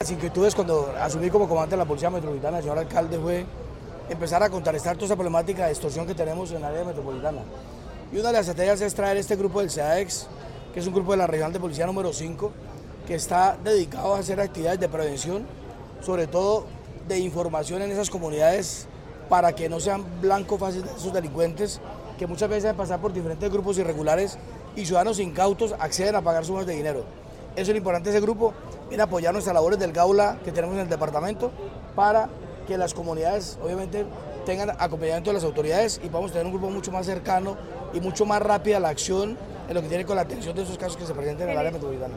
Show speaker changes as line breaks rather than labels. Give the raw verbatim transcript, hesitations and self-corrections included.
las inquietudes cuando asumí como comandante de la Policía Metropolitana, el señor alcalde, fue empezar a contrarrestar toda esa problemática de extorsión que tenemos en la área metropolitana. Y una de las estrategias es traer este grupo del SEADEX, que es un grupo de la Regional de Policía número cinco, que está dedicado a hacer actividades de prevención, sobre todo de información en esas comunidades, para que no sean blanco fácil de esos delincuentes, que muchas veces deben pasar por diferentes grupos irregulares y ciudadanos incautos acceden a pagar sumas de dinero. Eso es lo importante de ese grupo, viene a apoyar nuestras labores del Gaula que tenemos en el departamento para que las comunidades obviamente tengan acompañamiento de las autoridades y podamos tener un grupo mucho más cercano y mucho más rápida la acción en lo que tiene con la atención de esos casos que se presenten en el área metropolitana.